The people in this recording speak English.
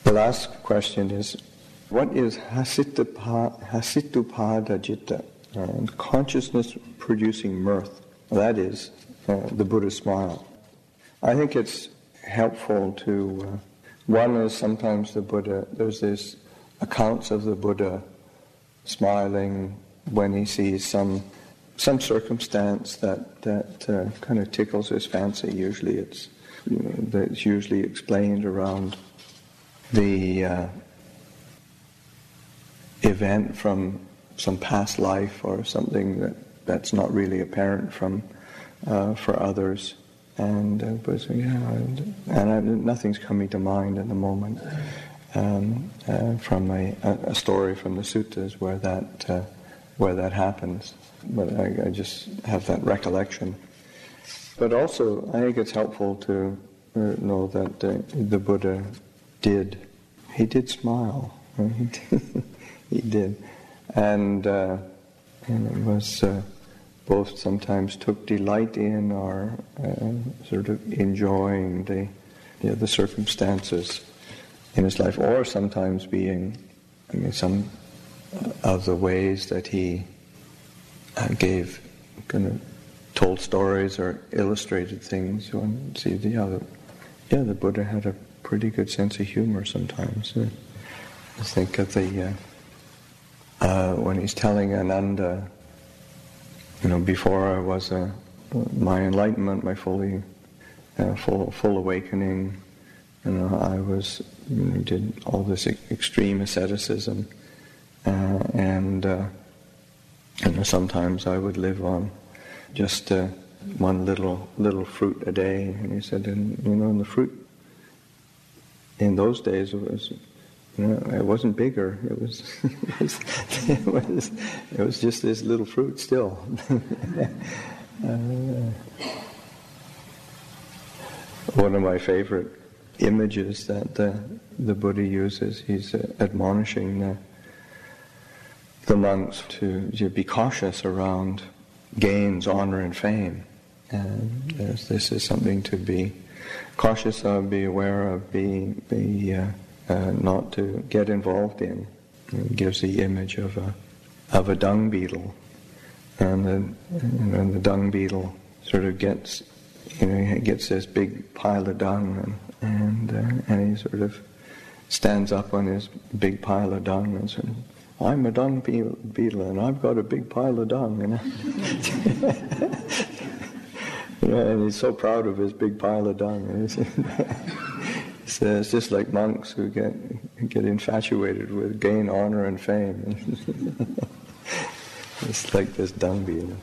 The last question is, what is hasitupada citta, consciousness producing mirth? That is the Buddha's smile. I think it's helpful to, one is sometimes the Buddha, there's these accounts of the Buddha smiling when he sees some circumstance that kind of tickles his fancy. Usually it's usually explained around the event from some past life or something that's not really apparent for others, and nothing's coming to mind at the moment from a story from the suttas where that happens. But I just have that recollection. But also, I think it's helpful to know that the Buddha did smile. He did, and it was both sometimes took delight in or sort of enjoying the circumstances in his life, or sometimes being some of the ways that he told stories or illustrated things. You want to see the Buddha had a pretty good sense of humor sometimes. I think of when he's telling Ananda, before I was my enlightenment, my full awakening, I was did all this extreme asceticism, and sometimes I would live on just one little fruit a day. And he said, and the fruit in those days it wasn't bigger. It was just this little fruit still. One of my favorite images that the Buddha uses, he's admonishing the monks to be cautious around gains, honor, and fame. And this is something to be cautious of, be aware of, not to get involved in. It gives the image of a dung beetle, and the dung beetle sort of gets this big pile of dung, and he sort of stands up on his big pile of dung and says, "I'm a dung beetle, and I've got a big pile of dung." And he's so proud of his big pile of dung. So it's just like monks who get infatuated with gain, honor, and fame. It's like this dung beetle.